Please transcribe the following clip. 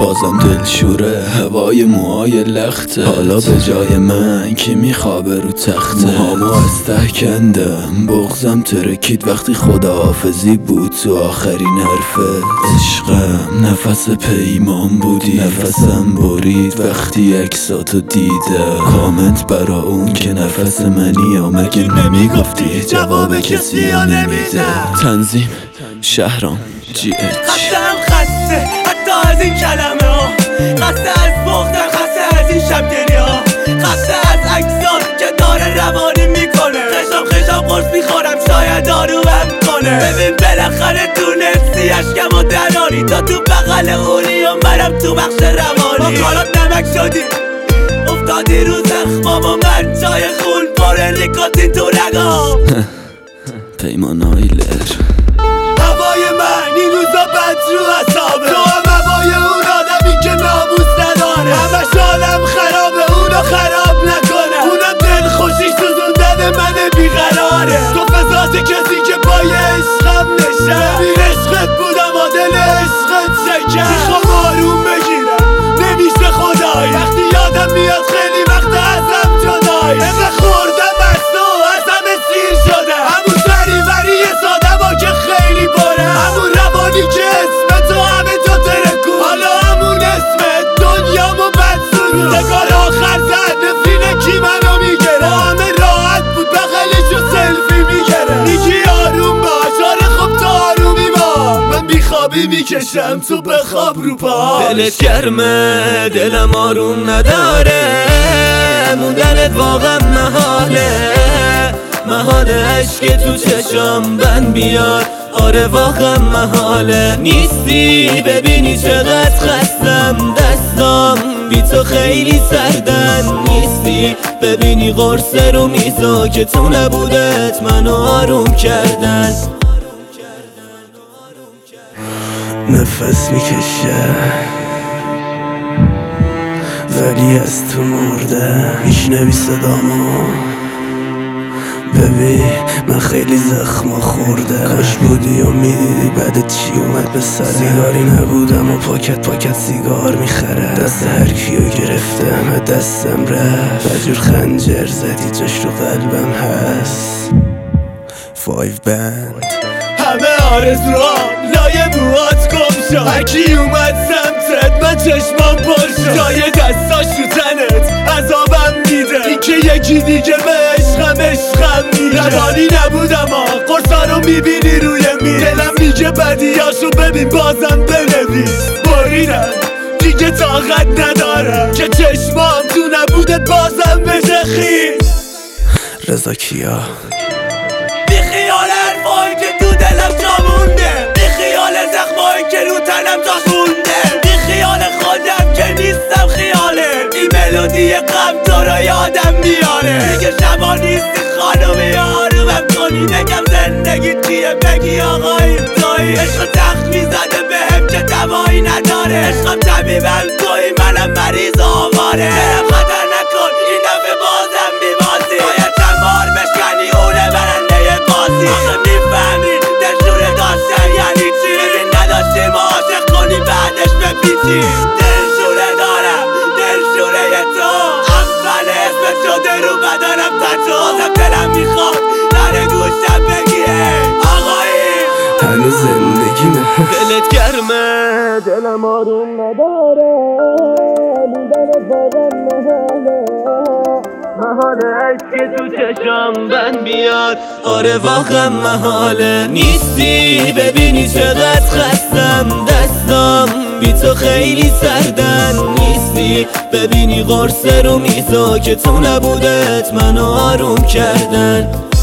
بازم دلشوره، هوای موهای لخته. حالا به جای من کی میخوابه رو تخته؟ موهامو از ته کندم، بغزم ترکید وقتی خداحافظی بود تو آخرین حرفت. عشقم نفس پیمان بودی، نفسم برید وقتی عکساتو دیدم. کامنت برا اون که نفس منی یا مگه نمیگفتی جواب کسی ها نمیده. تنظیم شهرام GH. خسته حتی از این کلمه ها، خسته از بختم، خسته از این شبگیری ها، خسته از عکسات که داره روانی میکنه. خشم قرص میخورم شاید داروم کنه. ببین بالاخره تونستی اشکم و دراری، تا تو بغل اونی و منم تو بخش روانی. ما کارات نمک شدی افتادی رو زخمام و من جای خون پر نیکوتین تو رگام. پیمان آیلر. هوای من این روزا بد رو حسابه، تو هم هوای اون آدمی که ناموس نداره. همش حالم خرابه اونو خراب نکنه، اونم دل خوشیش سوزوندن من بیقراره. تو فضات کسی که پای عشقم نشه، ببین عشقت بودم و دل عشقت شکر. میخوام آروم بگیرم نمیشه خدایی، وقتی یادم میاد خیلی وقت ازم جدایی. اینقدر خوردم از تو از همه سیر شده، همون سریوری ساده با که خیلی باره، همون روانی که اسم تو همه جا ترکون. حالا همون اسمت دنیامو بد سرون. نگار آخر زد نفرینه کی منو میگره، همه راحت بود بغلشو سلفی میگره. میگی آروم باش، آره خب تو آرومی با من بیخوابی میکشم تو بخواب رو پاش. دلت گرمه دلم آروم نداره، موندنت واقعا محاله عشق تو چشام بند بیاد. آره واقعا محاله نیستی، ببینی چقدر خستم دستام بی تو خیلی سردن. نیستی ببینی قرص رو میزا که تو نبودت منو آروم کردن. نفس میکشه ولی از تو مرده، میشنوی صدامو؟ ببین من خیلی زخما خورده، کاش بودی و میدیدی بعد چی اومد به سرم. سیگاری نبودم و پاکت سیگار میخرم، دست هر کیو گرفتم دستم رفت. بجور خنجر زدی جاش رو قلبم هست. 5 بند همه آرزوام لای موهات گم شد، هرکی اومد سمتت من چشمام پر شد. جای دستاش رو تنت عذابم میده، این که یکی دیگه به عشقم میده. روانی نبودم قرصا رو میبینی روی میز، دلم میگه بدیاشو ببین بازم بنویس. بریدم دیگه طاقت ندارم که چشمام تو نبودت بازم بشه خیس. رضا کیا. بیخیال حرفایی که تو دلم جا مونده، بیخیال زخمایی که رو تنم جا مونده، بیخیال خودم که نیستم خیاله. این ملودی غم تو رو یادم میاره، دیگه شبا نیستی خانومی آرومم کنی. نگم زندگی چیه بگی آقایی توی، عشق تخت میزده بهم که دوایی نداره. عشقم طبیبم توی منم مریض آواره. دلم خطر نکن این دفعه بازم میبازی، باید چند بار بشکنی اونه برنده بازی. آخه میفهمی دلشوره داشتن یعنی چی، ببین نداشتیم عاشق کنی بعدش بپیچی. دلشوره دارم دلشوره تو، اول اسمت شده رو بدنم تچو. بازم دلم میخواد در گوشم بگی آقایی هنوز زندگیمه. دلت گرمه دلم آروم نداره، موندنت واقعا محاله عشق تو چشام بند بیاد. آره واقعا محاله نیستی، ببینی چقدر خستم دستام بی تو خیلی سردن. نیستی ببینی قرص رو میزا که تو نبودت منو آروم کردن.